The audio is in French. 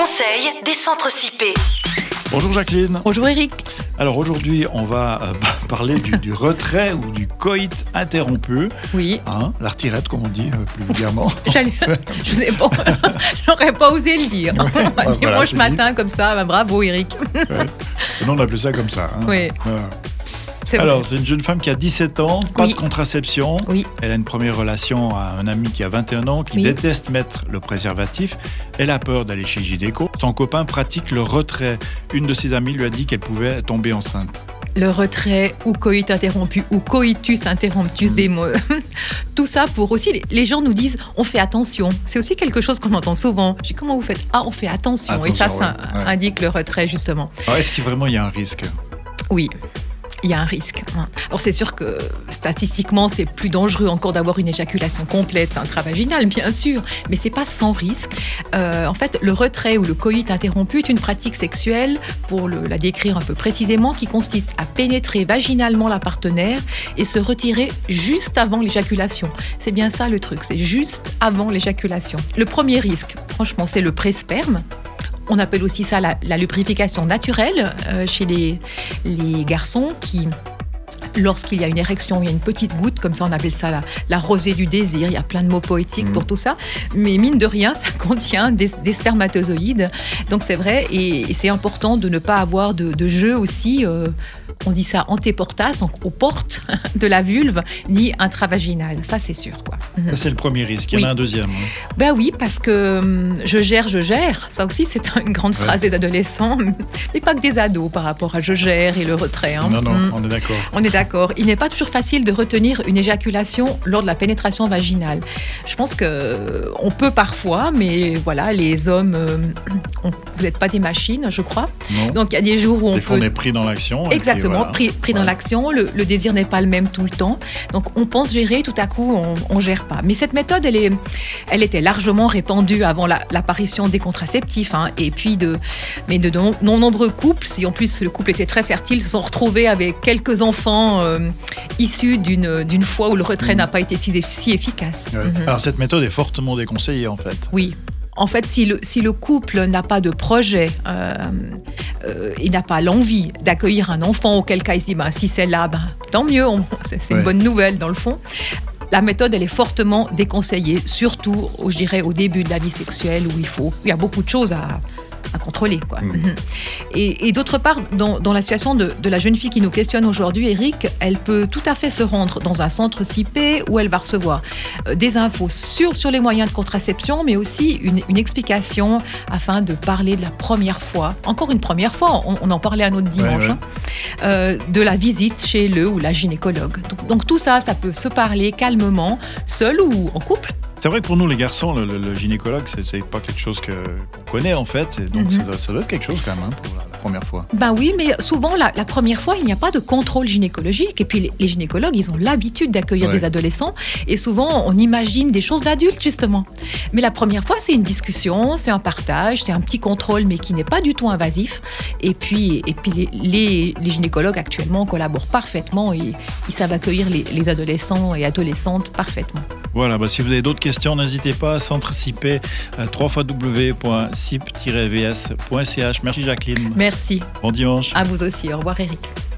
conseils des centres CIP. Bonjour Jacqueline. Bonjour Eric. Alors aujourd'hui, on va parler du retrait ou du coït interrompu. Oui. La retirette, comme on dit plus vulgairement. Je sais pas, j'aurais pas osé le dire. Ouais, Dimanche matin, comme ça, bravo Eric. Ouais. Nous, on appelait ça comme ça. Oui. Voilà. Alors, c'est une jeune femme qui a 17 ans, pas de contraception. Oui. Elle a une première relation à un ami qui a 21 ans, qui déteste mettre le préservatif. Elle a peur d'aller chez gynéco. Son copain pratique le retrait. Une de ses amies lui a dit qu'elle pouvait tomber enceinte. Le retrait ou coït interrompu ou coitus interruptus, des mots. Tout ça pour aussi, les gens nous disent on fait attention. C'est aussi quelque chose qu'on entend souvent. Je dis comment vous faites ? On fait attention. Et ça indique le retrait justement. Alors, est-ce qu'il vraiment y a un risque ? Oui. Il y a un risque. Alors c'est sûr que statistiquement, c'est plus dangereux encore d'avoir une éjaculation complète intravaginale, bien sûr, mais c'est pas sans risque. En fait, le retrait ou le coït interrompu est une pratique sexuelle, pour la décrire un peu précisément, qui consiste à pénétrer vaginalement la partenaire et se retirer juste avant l'éjaculation. C'est bien ça le truc, c'est juste avant l'éjaculation. Le premier risque, franchement, c'est le pré-sperme. On appelle aussi ça la lubrification naturelle chez les garçons qui, lorsqu'il y a une érection, il y a une petite goutte, comme ça on appelle ça la rosée du désir. Il y a plein de mots poétiques pour tout ça. Mais mine de rien, ça contient des spermatozoïdes. Donc c'est vrai, et c'est important de ne pas avoir de jeu aussi, on dit ça antéportas, donc aux portes de la vulve, ni intravaginal. Ça c'est sûr, quoi. Ça c'est le premier risque. Il y en a un deuxième. Ben oui, parce que je gère. Ça aussi, c'est une grande phrase des adolescents, mais pas que des ados par rapport à je gère et le retrait. Non, on est d'accord. On est d'accord. Il n'est pas toujours facile de retenir une éjaculation lors de la pénétration vaginale. Je pense qu'on peut parfois, mais voilà, les hommes, vous n'êtes pas des machines, je crois. Non. Donc il y a des jours où on on est pris dans l'action. Exactement, pris dans l'action. Le désir n'est pas le même tout le temps. Donc on pense gérer, tout à coup, on gère pas. Mais cette méthode, elle était largement répandue avant l'apparition des contraceptifs. Et puis de nombreux couples, si en plus le couple était très fertile, se sont retrouvés avec quelques enfants issus d'une fois où le retrait n'a pas été si efficace. Ouais. Alors cette méthode est fortement déconseillée en fait. Oui. En fait, si le couple n'a pas de projet, il n'a pas l'envie d'accueillir un enfant, auquel cas il se dit si c'est là, tant mieux, c'est une bonne nouvelle dans le fond. La méthode, elle est fortement déconseillée, surtout, je dirais, au début de la vie sexuelle où il y a beaucoup de choses à contrôler, quoi. Et d'autre part, dans la situation de la jeune fille qui nous questionne aujourd'hui, Eric, elle peut tout à fait se rendre dans un centre CIP où elle va recevoir des infos sur les moyens de contraception, mais aussi une explication afin de parler de la première fois, encore une première fois, on en parlait un autre dimanche, de la visite chez le ou la gynécologue. Donc tout ça peut se parler calmement, seul ou en couple. C'est vrai que pour nous les garçons, le gynécologue, c'est pas quelque chose qu'on connaît en fait, et donc ça doit être quelque chose quand même pour la première fois. Oui, mais souvent la première fois, il n'y a pas de contrôle gynécologique, et puis les gynécologues, ils ont l'habitude d'accueillir des adolescents, et souvent on imagine des choses d'adultes justement. Mais la première fois, c'est une discussion, c'est un partage, c'est un petit contrôle, mais qui n'est pas du tout invasif. Et puis les gynécologues actuellement collaborent parfaitement et ils savent accueillir les adolescents et adolescentes parfaitement. Voilà, si vous avez d'autres questions, n'hésitez pas, centre CIP, www.cip-vs.ch. Merci Jacqueline. Merci. Bon dimanche. À vous aussi. Au revoir Eric.